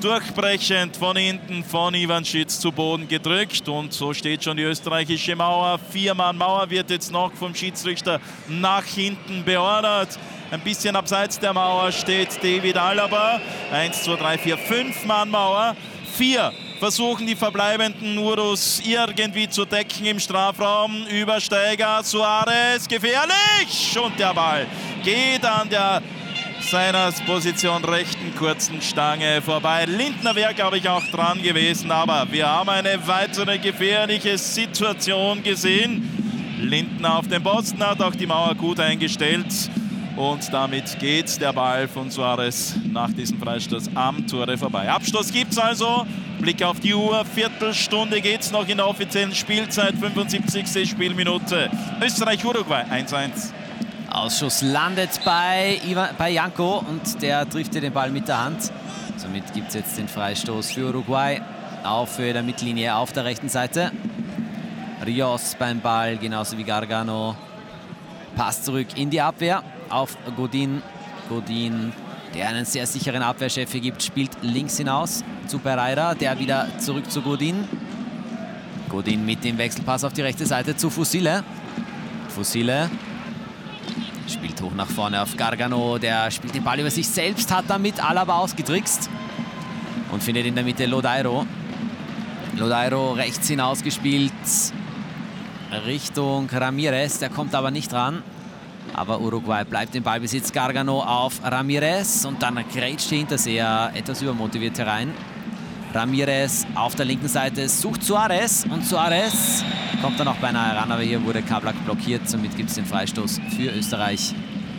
durchbrechend von hinten von Ivanschitz zu Boden gedrückt. Und so steht schon die österreichische Mauer. 4-Mann-Mauer wird jetzt noch vom Schiedsrichter nach hinten beordert. Ein bisschen abseits der Mauer steht David Alaba. 1, 2, 3, 4, 5-Mann-Mauer. 4 versuchen die verbleibenden Urus irgendwie zu decken im Strafraum. Übersteiger Suarez, gefährlich! Und der Ball geht an der seiner Position rechten kurzen Stange vorbei. Lindner wäre, glaube ich, auch dran gewesen, aber wir haben eine weitere gefährliche Situation gesehen. Lindner auf dem Posten, hat auch die Mauer gut eingestellt und damit geht der Ball von Suarez nach diesem Freistoß am Tore vorbei. Abstoß gibt es also. Blick auf die Uhr, Viertelstunde geht es noch in der offiziellen Spielzeit, 75. Spielminute. Österreich-Uruguay 1:1. Ausschuss landet bei Janko und der trifft den Ball mit der Hand. Somit gibt es jetzt den Freistoß für Uruguay auf Höhe der Mittellinie auf der rechten Seite. Rios beim Ball, genauso wie Gargano. Pass zurück in die Abwehr auf Godin. Godin, der einen sehr sicheren Abwehrchef hier gibt, spielt links hinaus zu Pereira, der wieder zurück zu Godin. Godin mit dem Wechselpass auf die rechte Seite zu Fusile. Fusile spielt hoch nach vorne auf Gargano, der spielt den Ball über sich selbst, hat damit Alaba ausgetrickst und findet in der Mitte Lodeiro. Lodeiro rechts hinaus gespielt Richtung Ramirez, der kommt aber nicht ran. Aber Uruguay bleibt im Ballbesitz, Gargano auf Ramirez und dann grätscht die Hinterseher etwas übermotiviert herein. Ramirez auf der linken Seite sucht Suarez und Suarez kommt dann auch beinahe ran, aber hier wurde Kablak blockiert, somit gibt es den Freistoß für Österreich.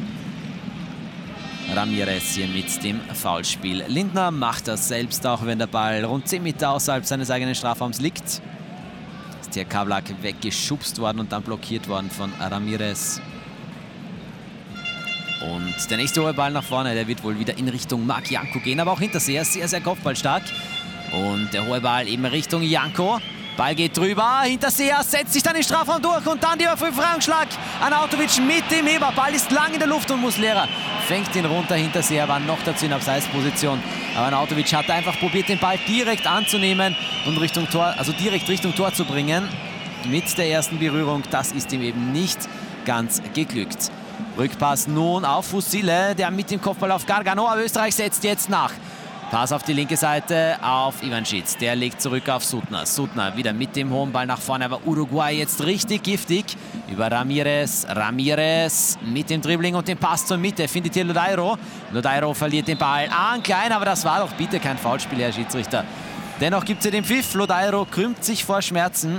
Ramirez hier mit dem Foulspiel. Lindner macht das selbst, auch wenn der Ball rund 10 Meter außerhalb seines eigenen Strafraums liegt. Ist hier Kablak weggeschubst worden und dann blockiert worden von Ramirez. Und der nächste hohe Ball nach vorne, der wird wohl wieder in Richtung Marc Janko gehen, aber auch Hinterseher, sehr, sehr kopfballstark. Und der hohe Ball eben Richtung Janko. Ball geht drüber, Hinterseher setzt sich dann den Strafraum durch und dann die Befreiungsschlag. Arnautovic mit dem Heber, Ball ist lang in der Luft und Muslera fängt ihn runter. Hinterseher war noch dazu in Abseitsposition. Aber Arnautovic hat einfach probiert, den Ball direkt anzunehmen und Richtung Tor, also direkt Richtung Tor zu bringen. Mit der ersten Berührung, das ist ihm eben nicht ganz geglückt. Rückpass nun auf Fusile, der mit dem Kopfball auf Gargano, aber Österreich setzt jetzt nach. Pass auf die linke Seite auf Ivanschitz, der legt zurück auf Suttner. Suttner wieder mit dem hohen Ball nach vorne, aber Uruguay jetzt richtig giftig. Über Ramirez, Ramirez mit dem Dribbling und dem Pass zur Mitte, findet hier Lodeiro. Lodeiro verliert den Ball an Klein, aber das war doch bitte kein Foulspiel, Herr Schiedsrichter. Dennoch gibt es den Pfiff, Lodeiro krümmt sich vor Schmerzen.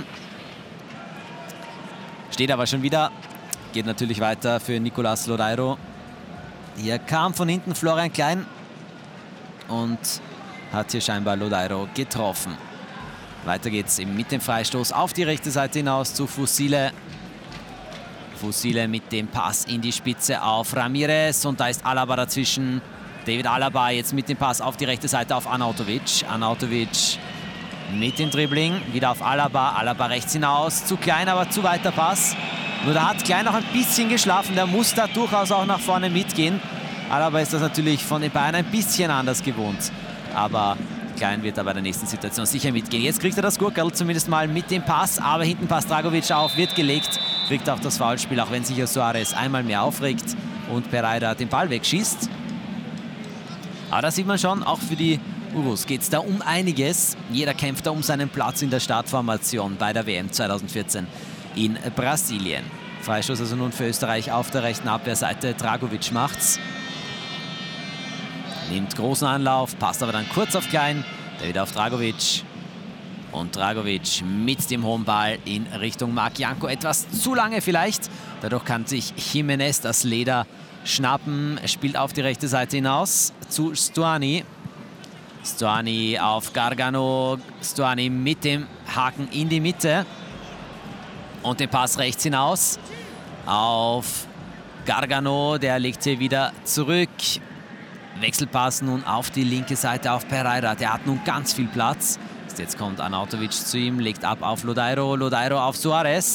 Steht aber schon wieder. Geht natürlich weiter für Nicolas Lodeiro. Hier kam von hinten Florian Klein und hat hier scheinbar Lodeiro getroffen. Weiter geht's eben mit dem Freistoß auf die rechte Seite hinaus zu Fusile. Fusile mit dem Pass in die Spitze auf Ramirez und da ist Alaba dazwischen. David Alaba jetzt mit dem Pass auf die rechte Seite auf Arnautovic. Arnautovic mit dem Dribbling, wieder auf Alaba. Alaba rechts hinaus, zu klein, aber zu weiter Pass. Nur da hat Klein noch ein bisschen geschlafen, der muss da durchaus auch nach vorne mitgehen. Alaba ist das natürlich von den Bayern ein bisschen anders gewohnt. Aber Klein wird da bei der nächsten Situation sicher mitgehen. Jetzt kriegt er das Gurkerl zumindest mal mit dem Pass, aber hinten passt Dragovic auf, wird gelegt, kriegt auch das Foulspiel, auch wenn sich hier Suarez einmal mehr aufregt und Pereira den Ball wegschießt. Aber da sieht man schon, auch für die Urus geht es da um einiges. Jeder kämpft da um seinen Platz in der Startformation bei der WM 2014 in Brasilien. Freistoß also nun für Österreich auf der rechten Abwehrseite. Dragovic macht's. Nimmt großen Anlauf, passt aber dann kurz auf Klein. Der wieder auf Dragovic. Und Dragovic mit dem hohen Ball in Richtung Marc Janko. Etwas zu lange vielleicht. Dadurch kann sich Jimenez das Leder schnappen. Er spielt auf die rechte Seite hinaus zu Stuani. Stuani auf Gargano. Stuani mit dem Haken in die Mitte. Und den Pass rechts hinaus auf Gargano. Der legt hier wieder zurück. Wechselpass nun auf die linke Seite auf Pereira. Der hat nun ganz viel Platz. Jetzt kommt Arnautovic zu ihm, legt ab auf Lodeiro. Lodeiro auf Suarez.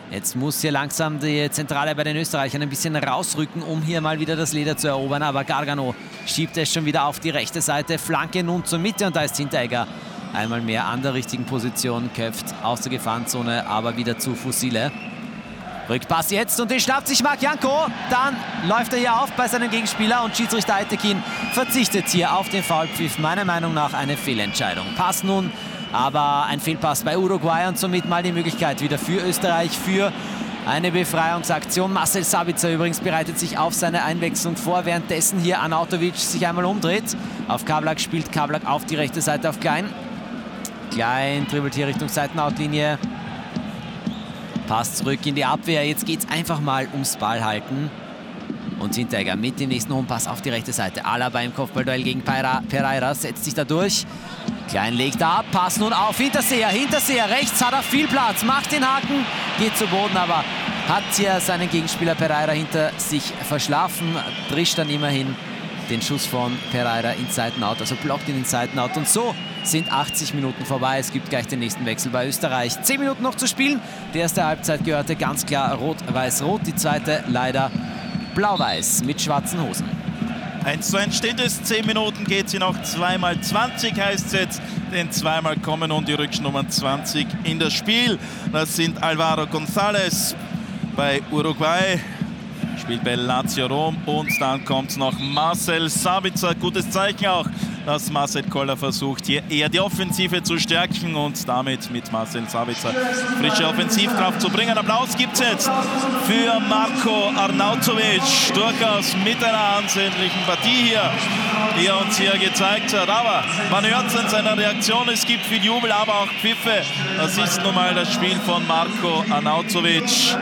Jetzt muss hier langsam die Zentrale bei den Österreichern ein bisschen rausrücken, um hier mal wieder das Leder zu erobern. Aber Gargano schiebt es schon wieder auf die rechte Seite. Flanke nun zur Mitte und da ist Hinteregger einmal mehr an der richtigen Position. Köpft aus der Gefahrenzone, aber wieder zu Fusile. Rückpass jetzt und den schnappt sich Marc Janko. Dann läuft er hier auf bei seinem Gegenspieler und Schiedsrichter Aitekin verzichtet hier auf den Foulpfiff. Meiner Meinung nach eine Fehlentscheidung. Pass nun, aber ein Fehlpass bei Uruguay und somit mal die Möglichkeit wieder für Österreich für eine Befreiungsaktion. Marcel Sabitzer übrigens bereitet sich auf seine Einwechslung vor, währenddessen hier Arnautovic sich einmal umdreht. Auf Kablak spielt Kablak auf die rechte Seite auf Klein. Klein dribbelt hier Richtung Seitenauslinie. Pass zurück in die Abwehr. Jetzt geht es einfach mal ums Ballhalten. Und Hinteregger mit dem nächsten hohen Pass auf die rechte Seite. Alaba im Kopfballduell gegen Pereira, setzt sich da durch. Klein legt ab, Pass nun auf Hinterseher. Hinterseher rechts, hat er viel Platz, macht den Haken, geht zu Boden, aber hat hier seinen Gegenspieler Pereira hinter sich verschlafen. Drischt dann immerhin den Schuss von Pereira ins Seitenout, also blockt ihn ins Seitenout. Und so sind 80 Minuten vorbei. Es gibt gleich den nächsten Wechsel bei Österreich. 10 Minuten noch zu spielen. Die erste Halbzeit gehörte ganz klar Rot-Weiß-Rot. Die zweite leider Blau-Weiß mit schwarzen Hosen. 1:1 steht es. 10 Minuten geht sie noch. 2x20 heißt es jetzt. Denn zweimal kommen und die Rückschnummern 20 in das Spiel. Das sind Alvaro González bei Uruguay. Spielt bei Lazio Rom und dann kommt noch Marcel Sabitzer. Gutes Zeichen auch, dass Marcel Koller versucht, hier eher die Offensive zu stärken und damit mit Marcel Sabitzer frische Offensivkraft zu bringen. Applaus gibt es jetzt für Marko Arnautovic. Durchaus mit einer ansehnlichen Partie hier, die er uns hier gezeigt hat. Aber man hört es in seiner Reaktion, es gibt viel Jubel, aber auch Pfiffe. Das ist nun mal das Spiel von Marko Arnautovic.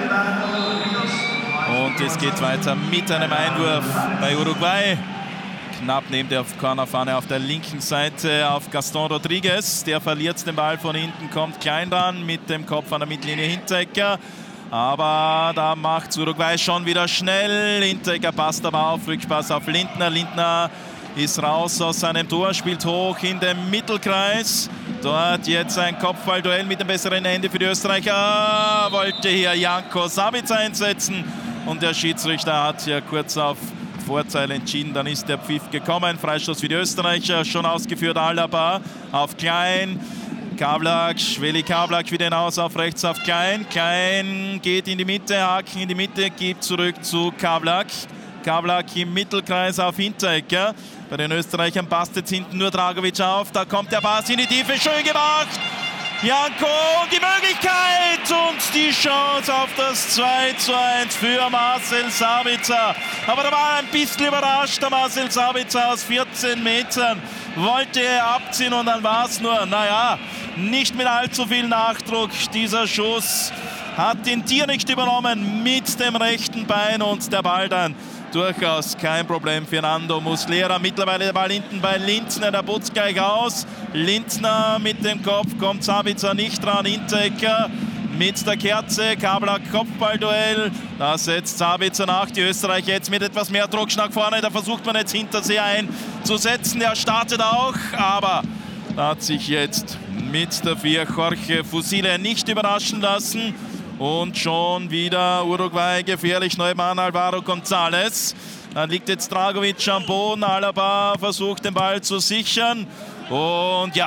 Und es geht weiter mit einem Einwurf bei Uruguay. Knapp neben der Cornerfahne auf der linken Seite auf Gaston Rodriguez. Der verliert den Ball von hinten, kommt Klein ran mit dem Kopf an der Mittellinie Hinteregger. Aber da macht Uruguay schon wieder schnell. Hinteregger passt aber auf, Rückpass auf Lindner. Lindner ist raus aus seinem Tor, spielt hoch in den Mittelkreis. Dort jetzt ein Kopfballduell mit den besseren Händen für die Österreicher. Wollte hier Janko Sabitzer einsetzen. Und der Schiedsrichter hat hier kurz auf Vorteil entschieden. Dann ist der Pfiff gekommen. Freistoß für die Österreicher. Schon ausgeführt Alaba auf Klein. Kablak, Veli Kablak wieder hinaus auf rechts auf Klein. Klein geht in die Mitte, Haken in die Mitte, gibt zurück zu Kablak. Kablak im Mittelkreis auf Hinteregger. Bei den Österreichern passt jetzt hinten nur Dragovic auf. Da kommt der Pass in die Tiefe. Schön gemacht. Janko und die Möglichkeit und die Chance auf das 2:1 für Marcel Sabitzer. Aber da war ein bisschen überrascht der Marcel Sabitzer aus 14 Metern. Wollte er abziehen und dann war es nur, naja, nicht mit allzu viel Nachdruck. Dieser Schuss hat den Tier nicht übernommen mit dem rechten Bein und der Ball dann durchaus kein Problem für Nando Muslera. Mittlerweile der Ball hinten bei Lindner, der putzt gleich aus. Lindner mit dem Kopf, kommt Sabitzer nicht dran. Hinteregger mit der Kerze, Kablak Kopfballduell. Da setzt Sabitzer nach. Die Österreicher jetzt mit etwas mehr Druck nach vorne. Da versucht man jetzt Hinterseher einzusetzen. Der startet auch, aber da hat sich jetzt mit der 4 Jorge Fusile nicht überraschen lassen. Und schon wieder Uruguay gefährlich, Neumann, Alvaro González. Dann liegt jetzt Dragovic am Boden, Alaba versucht den Ball zu sichern. Und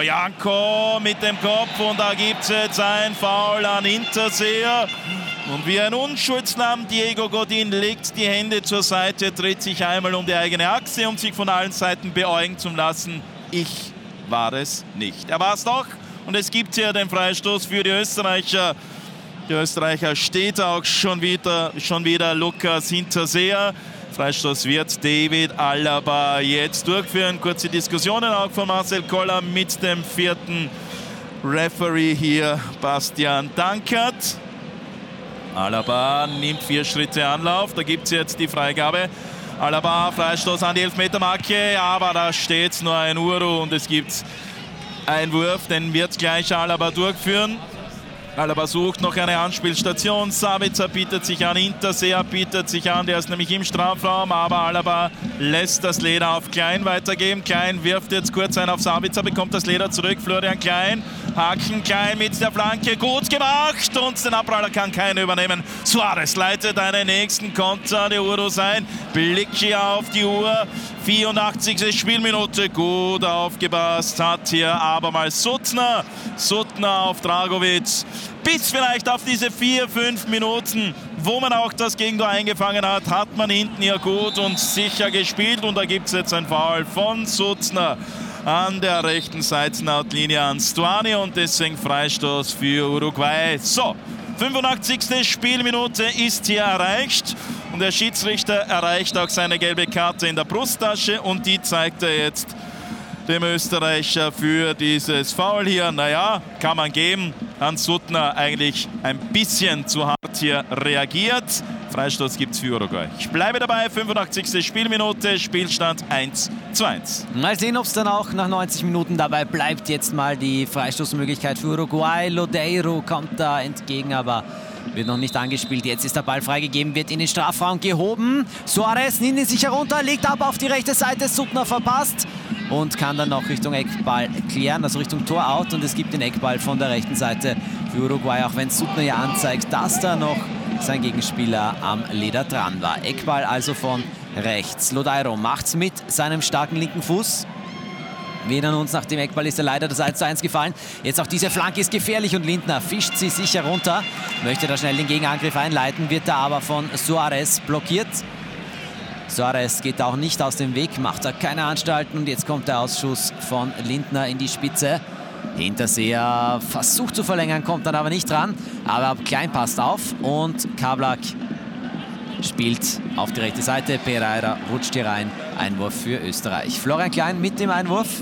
Janko mit dem Kopf und da gibt es jetzt ein Foul an Hinterseher. Und wie ein Unschuldslamm, Diego Godin legt die Hände zur Seite, dreht sich einmal um die eigene Achse, um sich von allen Seiten beäugen zu lassen. Ich war es nicht. Er war es doch und es gibt hier den Freistoß für die Österreicher. Die Österreicher steht auch schon wieder Lukas Hinterseher. Freistoß wird David Alaba jetzt durchführen. Kurze Diskussionen auch von Marcel Koller mit dem 4. Referee hier, Bastian Dankert. Alaba nimmt 4 Schritte Anlauf. Da gibt es jetzt die Freigabe. Alaba, Freistoß an die Elfmetermarke. Aber da steht nur ein Uru und es gibt Einwurf. Den wird gleich Alaba durchführen. Alaba sucht noch eine Anspielstation. Sabitzer bietet sich an, Hinterseher bietet sich an, der ist nämlich im Strafraum, aber Alaba lässt das Leder auf Klein weitergeben. Klein wirft jetzt kurz ein auf Sabitzer, bekommt das Leder zurück. Florian Klein Haken Klein mit der Flanke, gut gemacht und den Abpraller kann keiner übernehmen. Suarez leitet einen nächsten Konter der Urus ein. Blick hier auf die Uhr, 84. Spielminute, gut aufgepasst hat hier abermals Suttner auf Dragovic. Bis vielleicht auf diese 4-5 Minuten, wo man auch das Gegentor eingefangen hat, hat man hinten hier gut und sicher gespielt. Und da gibt es jetzt ein Foul von Suttner an der rechten Seitenhautlinie an Stuani und deswegen Freistoß für Uruguay. So, 85. Spielminute ist hier erreicht und der Schiedsrichter erreicht auch seine gelbe Karte in der Brusttasche und die zeigt er jetzt dem Österreicher für dieses Foul hier. Naja, kann man geben. Hans Suttner eigentlich ein bisschen zu hart hier reagiert. Freistoß gibt es für Uruguay. Ich bleibe dabei, 85. Spielminute, Spielstand 1:1. Mal sehen, ob es dann auch nach 90 Minuten dabei bleibt. Jetzt mal die Freistoßmöglichkeit für Uruguay. Lodeiro kommt da entgegen, aber wird noch nicht angespielt. Jetzt ist der Ball freigegeben, wird in den Strafraum gehoben. Suarez nimmt ihn sich herunter, legt ab auf die rechte Seite. Suttner verpasst und kann dann noch Richtung Eckball klären, also Richtung Tor out. Und es gibt den Eckball von der rechten Seite für Uruguay, auch wenn Suttner ja anzeigt, dass da noch sein Gegenspieler am Leder dran war. Eckball also von rechts. Lodeiro macht's mit seinem starken linken Fuß. Wir erinnern uns, nach dem Eckball ist er leider das 1:1 gefallen. Jetzt auch diese Flanke ist gefährlich und Lindner fischt sie sicher runter. Möchte da schnell den Gegenangriff einleiten, wird da aber von Suarez blockiert. Suarez geht auch nicht aus dem Weg, macht da keine Anstalten und jetzt kommt der Ausschuss von Lindner in die Spitze. Hinterseher versucht zu verlängern, kommt dann aber nicht dran. Aber Klein passt auf und Kablak spielt auf die rechte Seite. Pereira rutscht hier rein. Einwurf für Österreich. Florian Klein mit dem Einwurf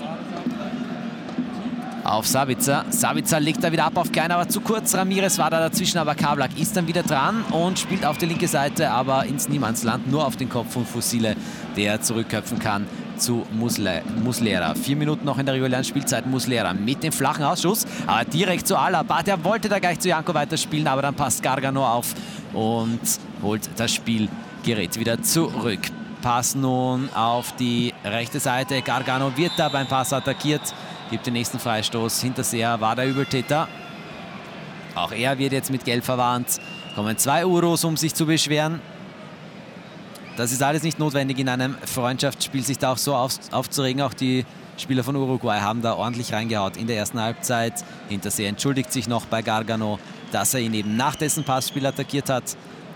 auf Sabitzer. Sabitzer legt da wieder ab auf Klein, aber zu kurz. Ramirez war da dazwischen, aber Kablak ist dann wieder dran und spielt auf die linke Seite, aber ins Niemandsland, nur auf den Kopf von Fusile, der zurückköpfen kann zu Muslera. 4 Minuten noch in der regulären Spielzeit. Muslera mit dem flachen Ausschuss, aber direkt zu Alaba. Der wollte da gleich zu Janko weiterspielen, aber dann passt Gargano auf und holt das Spielgerät wieder zurück. Pass nun auf die rechte Seite. Gargano wird da beim Pass attackiert, gibt den nächsten Freistoß. Hinterseher war der Übeltäter. Auch er wird jetzt mit Gelb verwarnt. Kommen 2 Urus, um sich zu beschweren. Das ist alles nicht notwendig in einem Freundschaftsspiel, sich da auch so aufzuregen. Auch die Spieler von Uruguay haben da ordentlich reingehaut in der ersten Halbzeit. Hinterseher entschuldigt sich noch bei Gargano, dass er ihn eben nach dessen Passspiel attackiert hat.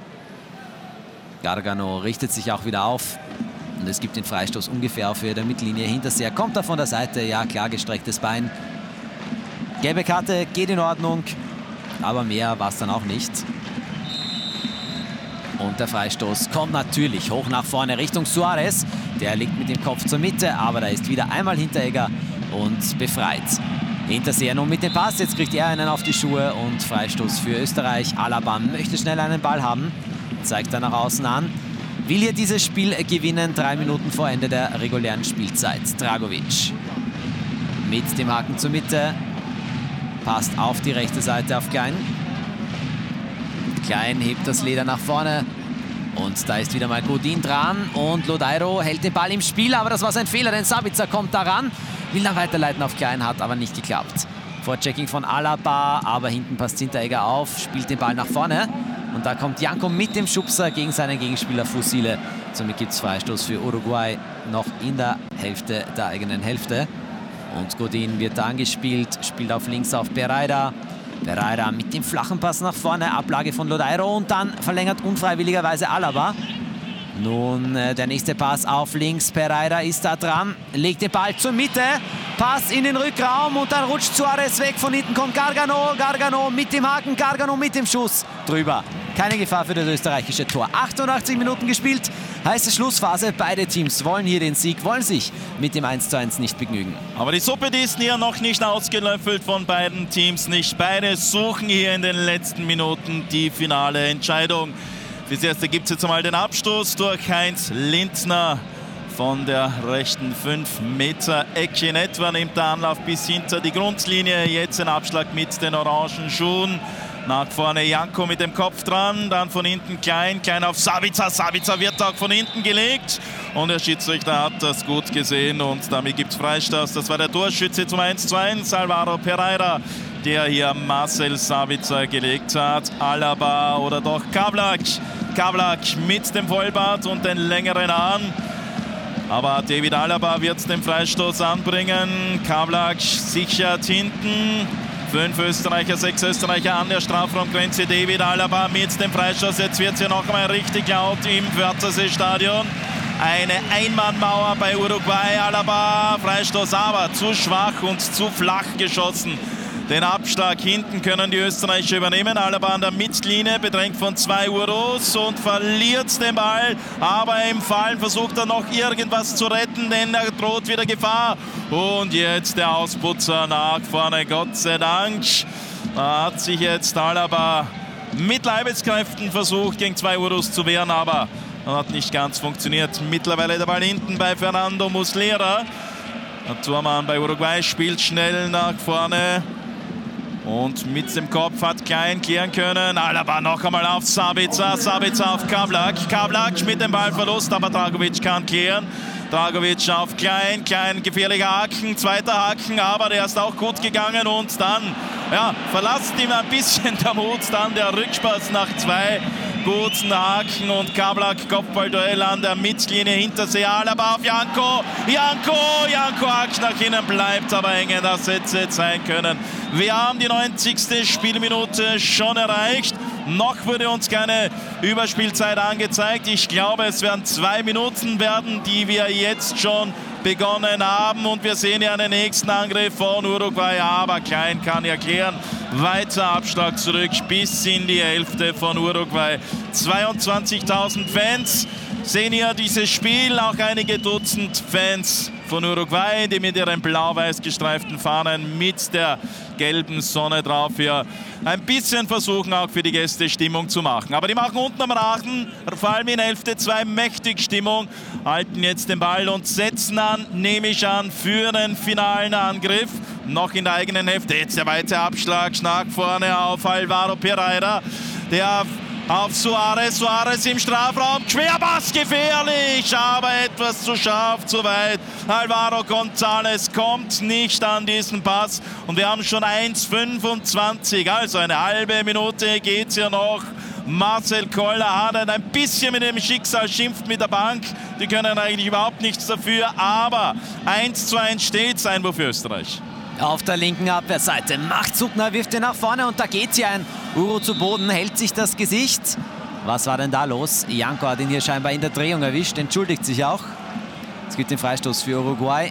Gargano richtet sich auch wieder auf und es gibt den Freistoß ungefähr auf Höhe der Mittellinie. Hinterseher kommt er von der Seite, ja klar, gestrecktes Bein. Gelbe Karte geht in Ordnung, aber mehr war es dann auch nicht. Und der Freistoß kommt natürlich hoch nach vorne Richtung Suarez. Der liegt mit dem Kopf zur Mitte, aber da ist wieder einmal Hinteregger und befreit. Hinterseher nun mit dem Pass, jetzt kriegt er einen auf die Schuhe und Freistoß für Österreich. Alaba möchte schnell einen Ball haben, zeigt er nach außen an. Will hier dieses Spiel gewinnen, 3 Minuten vor Ende der regulären Spielzeit. Dragovic mit dem Haken zur Mitte, passt auf die rechte Seite auf Klein. Klein hebt das Leder nach vorne und da ist wieder mal Godin dran und Lodeiro hält den Ball im Spiel, aber das war sein Fehler, denn Sabitzer kommt daran, will dann weiterleiten auf Klein, hat aber nicht geklappt. Vorchecking von Alaba, aber hinten passt Hinteregger auf, spielt den Ball nach vorne und da kommt Janko mit dem Schubser gegen seinen Gegenspieler Fusile. Somit gibt es Freistoß für Uruguay noch in der Hälfte der eigenen Hälfte und Godin wird da angespielt, spielt auf links auf Pereira. Pereira mit dem flachen Pass nach vorne, Ablage von Lodeiro und dann verlängert unfreiwilligerweise Alaba. Nun der nächste Pass auf links, Pereira ist da dran, legt den Ball zur Mitte, Pass in den Rückraum und dann rutscht Suarez weg, von hinten kommt Gargano, Gargano mit dem Haken, Gargano mit dem Schuss drüber. Keine Gefahr für das österreichische Tor. 88 Minuten gespielt, heiße Schlussphase. Beide Teams wollen hier den Sieg, wollen sich mit dem 1:1 nicht begnügen. Aber die Suppe, die ist hier noch nicht ausgelöffelt von beiden Teams. Nicht beide suchen hier in den letzten Minuten die finale Entscheidung. Fürs Erste gibt es jetzt einmal den Abstoß durch Heinz Lindner von der rechten 5-Meter-Ecke in etwa. Nimmt der Anlauf bis hinter die Grundlinie. Jetzt ein Abschlag mit den orangen Schuhen. Nach vorne Janko mit dem Kopf dran, dann von hinten Klein auf Sabitzer. Sabitzer wird auch von hinten gelegt Und der Schiedsrichter hat das gut gesehen und damit gibt es Freistoß. Das war der Torschütze zum 1:1, Alvaro Pereira, der hier Marcel Sabitzer gelegt hat. Alaba oder doch Kablak. Kablak mit dem Vollbart und den längeren Arm. Aber David Alaba wird den Freistoß anbringen. Kablak sichert hinten. 5 Österreicher, 6 Österreicher an der Strafraumgrenze. David Alaba mit dem Freistoß. Jetzt wird es hier noch einmal richtig laut im Wörthersee-Stadion. Eine Einmannmauer bei Uruguay. Alaba, Freistoß, aber zu schwach und zu flach geschossen. Den Abschlag hinten können die Österreicher übernehmen. Alaba an der Mittellinie, bedrängt von 2 Urus und verliert den Ball. Aber im Fallen versucht er noch irgendwas zu retten, denn er droht wieder Gefahr. Und jetzt der Ausputzer nach vorne, Gott sei Dank. Da hat sich jetzt Alaba mit Leibeskräften versucht, gegen 2 Urus zu wehren, aber hat nicht ganz funktioniert. Mittlerweile der Ball hinten bei Fernando Muslera. Der Tormann bei Uruguay spielt schnell nach vorne. Und mit dem Kopf hat Klein klären können. Alaba noch einmal auf Sabitzer. Sabitzer auf Kablak. Kablak mit dem Ballverlust, aber Dragovic kann klären. Dragovic auf Klein. Klein, gefährlicher Haken. Zweiter Haken, aber der ist auch gut gegangen. Und dann, ja, verlasst ihm ein bisschen der Mut. Dann der Rückspaß nach 2 guten Haken. Und Kablak, Kopfballduell an der Mittellinie hinter sich. Alaba auf Janko. Janko Hack nach innen, bleibt aber eng. Das hätte jetzt sein können. Wir haben die 90. Spielminute schon erreicht. Noch wurde uns keine Überspielzeit angezeigt. Ich glaube, es werden 2 Minuten werden, die wir jetzt schon begonnen haben. Und wir sehen ja einen nächsten Angriff von Uruguay. Aber Klein kann erklären. Weiter Abschlag zurück bis in die Hälfte von Uruguay. 22.000 Fans sehen hier dieses Spiel. Auch einige Dutzend Fans von Uruguay, die mit ihren blau-weiß gestreiften Fahnen mit der gelben Sonne drauf hier ein bisschen versuchen, auch für die Gäste Stimmung zu machen. Aber die machen unten am Rachen, vor allem in Hälfte 2, mächtig Stimmung, halten jetzt den Ball und setzen an, nehme ich an, für den finalen Angriff. Noch in der eigenen Hälfte, jetzt der weite Abschlag, nach vorne auf Alvaro Pereira, der auf Suarez, Suarez im Strafraum, Querpass gefährlich, aber etwas zu scharf, zu weit. Alvaro González kommt nicht an diesen Pass und wir haben schon 1:25, also eine halbe Minute geht es hier noch. Marcel Koller hat ein bisschen mit dem Schicksal, schimpft mit der Bank, die können eigentlich überhaupt nichts dafür, aber 1:1 steht es, Einwurf für Österreich. Auf der linken Abwehrseite. Macht Suckner, wirft ihn nach vorne und da geht sie ein. Uro zu Boden, hält sich das Gesicht. Was war denn da los? Janko hat ihn hier scheinbar in der Drehung erwischt, entschuldigt sich auch. Es gibt den Freistoß für Uruguay.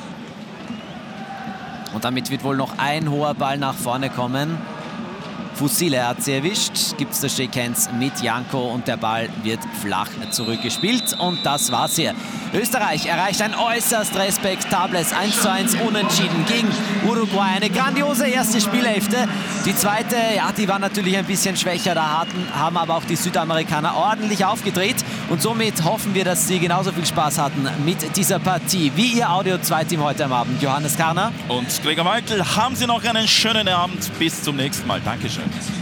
Und damit wird wohl noch ein hoher Ball nach vorne kommen. Fusile hat sie erwischt, gibt es das Shake Hands mit Janko und der Ball wird flach zurückgespielt und das war's hier. Österreich erreicht ein äußerst respektables 1:1 Unentschieden gegen Uruguay. Eine grandiose erste Spielhälfte. Die zweite, ja, die war natürlich ein bisschen schwächer. Da haben aber auch die Südamerikaner ordentlich aufgedreht und somit hoffen wir, dass sie genauso viel Spaß hatten mit dieser Partie wie ihr Audio 2-Team heute am Abend. Johannes Karner und Gregor Malkel, haben Sie noch einen schönen Abend. Bis zum nächsten Mal. Dankeschön.